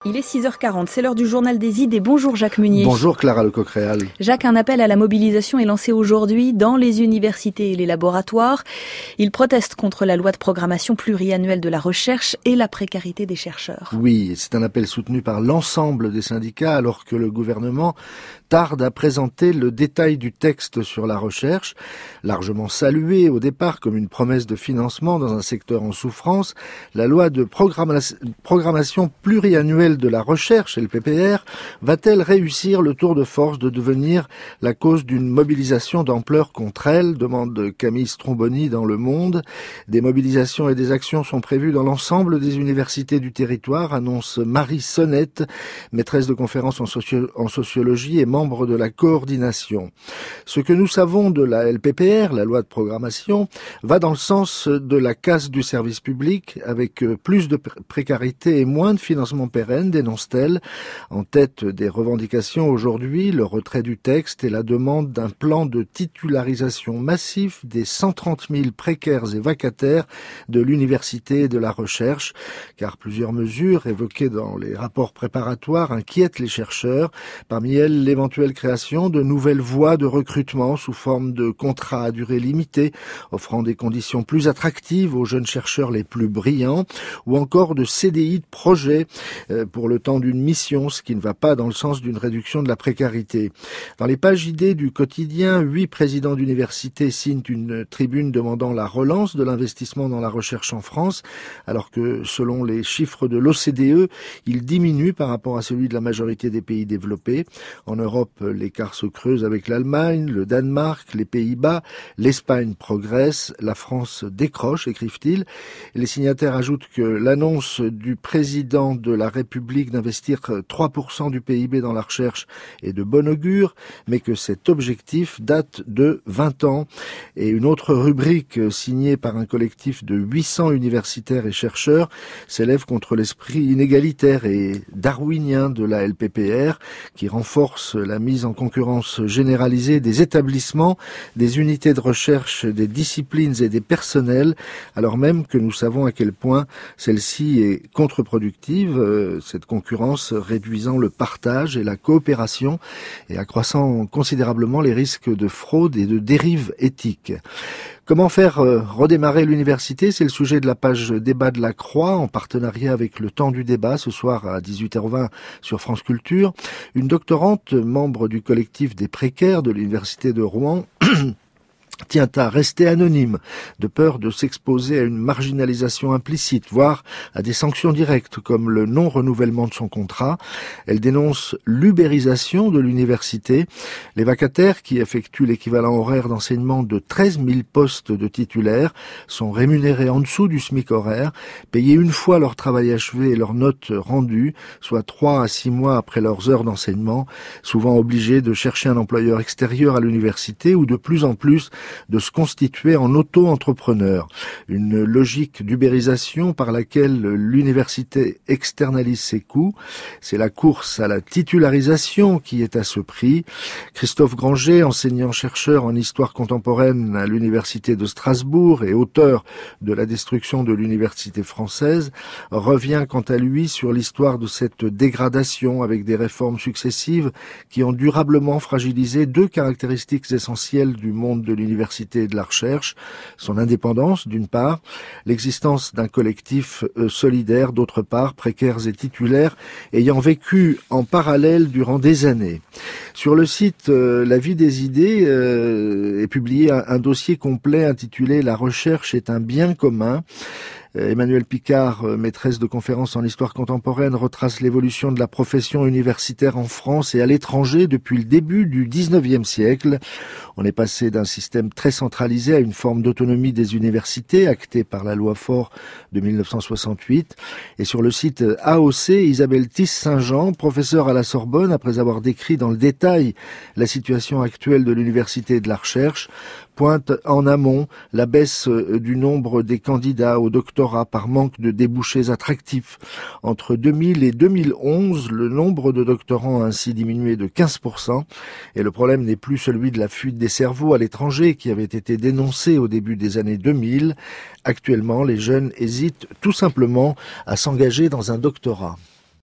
Il est 6h40, c'est l'heure du journal des idées. Bonjour Jacques Meunier. Bonjour Clara Lecoq-Réal. Jacques, un appel à la mobilisation est lancé aujourd'hui dans les universités et les laboratoires. Ils protestent contre la loi de programmation pluriannuelle de la recherche et la précarité des chercheurs. Oui, c'est un appel soutenu par l'ensemble des syndicats alors que le gouvernement tarde à présenter le détail du texte sur la recherche, largement salué au départ comme une promesse de financement dans un secteur en souffrance. La loi de programmation pluriannuelle de la recherche, LPPR, va-t-elle réussir le tour de force de devenir la cause d'une mobilisation d'ampleur contre elle, demande Camille Stromboni dans Le Monde. Des mobilisations et des actions sont prévues dans l'ensemble des universités du territoire, annonce Marie Sonnette, maîtresse de conférences en sociologie et membre de la coordination. Ce que nous savons de la LPPR, la loi de programmation, va dans le sens de la casse du service public, avec plus de précarité et moins de financement pérenne, dénonce-t-elle. En tête des revendications aujourd'hui, le retrait du texte et la demande d'un plan de titularisation massif des 130 000 précaires et vacataires de l'université et de la recherche, car plusieurs mesures évoquées dans les rapports préparatoires inquiètent les chercheurs, parmi elles l'éventuelle création de nouvelles voies de recrutement sous forme de contrats à durée limitée, offrant des conditions plus attractives aux jeunes chercheurs les plus brillants, ou encore de CDI de projet pour le temps d'une mission, ce qui ne va pas dans le sens d'une réduction de la précarité. Dans les pages idées du quotidien, 8 présidents d'université signent une tribune demandant la relance de l'investissement dans la recherche en France, alors que selon les chiffres de l'OCDE, il diminue par rapport à celui de la majorité des pays développés. En Europe, l'écart se creuse avec l'Allemagne, le Danemark, les Pays-Bas, l'Espagne progresse, la France décroche, écrivent-ils. Les signataires ajoutent que l'annonce du président de la République d'investir 3% du PIB dans la recherche est de bon augure, mais que cet objectif date de 20 ans. Et une autre rubrique signée par un collectif de 800 universitaires et chercheurs s'élève contre l'esprit inégalitaire et darwinien de la LPPR, qui renforce la mise en concurrence généralisée des établissements, des unités de recherche, des disciplines et des personnels, alors même que nous savons à quel point celle-ci est contre-productive, cette concurrence réduisant le partage et la coopération et accroissant considérablement les risques de fraude et de dérive éthique. Comment faire redémarrer l'université? C'est le sujet de la page débat de la Croix, en partenariat avec le Temps du débat, ce soir à 18h20 sur France Culture. Une doctorante, membre du collectif des précaires de l'université de Rouen, tient à rester anonyme, de peur de s'exposer à une marginalisation implicite, voire à des sanctions directes, comme le non-renouvellement de son contrat. Elle dénonce l'ubérisation de l'université. Les vacataires, qui effectuent l'équivalent horaire d'enseignement de 13 000 postes de titulaires, sont rémunérés en dessous du SMIC horaire, payés une fois leur travail achevé et leurs notes rendues, soit 3 à 6 mois après leurs heures d'enseignement, souvent obligés de chercher un employeur extérieur à l'université ou de plus en plus de se constituer en auto-entrepreneur. Une logique d'ubérisation par laquelle l'université externalise ses coûts. C'est la course à la titularisation qui est à ce prix. Christophe Granger, enseignant-chercheur en histoire contemporaine à l'université de Strasbourg et auteur de La destruction de l'université française, revient quant à lui sur l'histoire de cette dégradation avec des réformes successives qui ont durablement fragilisé 2 caractéristiques essentielles du monde de l'université et de la recherche, son indépendance d'une part, l'existence d'un collectif solidaire d'autre part, précaires et titulaires, ayant vécu en parallèle durant des années. Sur le site La Vie des idées est publié un dossier complet intitulé « La recherche est un bien commun ». Emmanuelle Picard, maîtresse de conférences en histoire contemporaine, retrace l'évolution de la profession universitaire en France et à l'étranger depuis le début du 19e siècle. On est passé d'un système très centralisé à une forme d'autonomie des universités, actée par la loi Faure de 1968. Et sur le site AOC, Isabelle Tisse-Saint-Jean, professeure à la Sorbonne, après avoir décrit dans le détail la situation actuelle de l'université et de la recherche, pointe en amont la baisse du nombre des candidats au doctorat par manque de débouchés attractifs. Entre 2000 et 2011, le nombre de doctorants a ainsi diminué de 15%, et le problème n'est plus celui de la fuite des cerveaux à l'étranger qui avait été dénoncé au début des années 2000. Actuellement, les jeunes hésitent tout simplement à s'engager dans un doctorat.